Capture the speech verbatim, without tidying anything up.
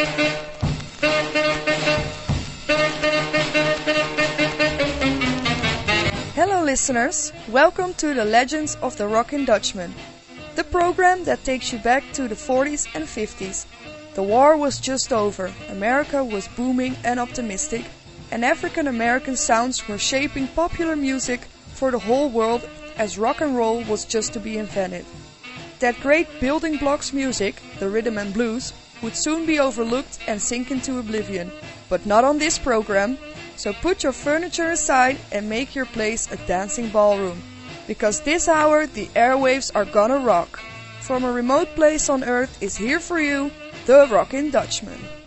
Hello listeners, welcome to the Legends of the Rockin' Dutchman, the program that takes you back to the forties and fifties. The war was just over, America was booming and optimistic, and African American sounds were shaping popular music for the whole world as rock and roll was just to be invented. That great building blocks music, the rhythm and blues, would soon be overlooked and sink into oblivion, but not on this program. So put your furniture aside and make your place a dancing ballroom, because this hour the airwaves are gonna rock. From a remote place on earth is here for you, the Rockin' Dutchman.